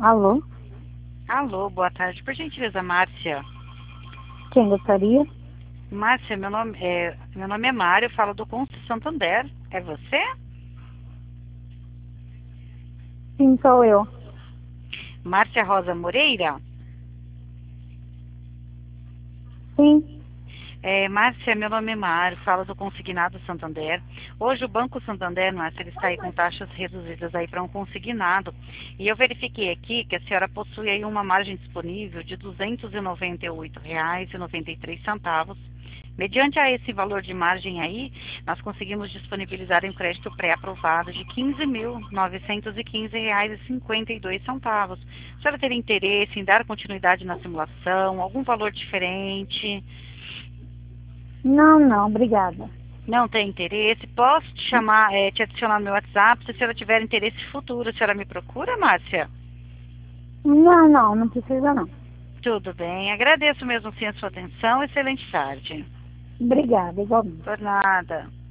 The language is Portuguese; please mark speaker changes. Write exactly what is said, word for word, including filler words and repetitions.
Speaker 1: Alô?
Speaker 2: Alô, boa tarde. Por gentileza, Márcia.
Speaker 1: Quem gostaria?
Speaker 2: Márcia, meu nome é, meu nome é Mário, eu falo do Consul Santander. É você?
Speaker 1: Sim, sou eu.
Speaker 2: Márcia Rosa Moreira?
Speaker 1: Sim.
Speaker 2: É, Márcia, meu nome é Mário, falo do Consignado Santander. Hoje o Banco Santander, Márcia, ele está aí com taxas reduzidas aí para um consignado. E eu verifiquei aqui que a senhora possui aí uma margem disponível de duzentos e noventa e oito reais e noventa e três centavos. Mediante a esse valor de margem aí, nós conseguimos disponibilizar um crédito pré-aprovado de quinze mil novecentos e quinze reais e cinquenta e dois centavos. A senhora teria interesse em dar continuidade na simulação, algum valor diferente?
Speaker 1: Não, não, obrigada.
Speaker 2: Não tem interesse? Posso te chamar, eh, te adicionar no meu WhatsApp? Se a senhora tiver interesse futuro, a senhora me procura, Márcia?
Speaker 1: Não, não, não precisa não.
Speaker 2: Tudo bem. Agradeço mesmo sim a sua atenção. Excelente tarde.
Speaker 1: Obrigada, igualmente.
Speaker 2: Por nada.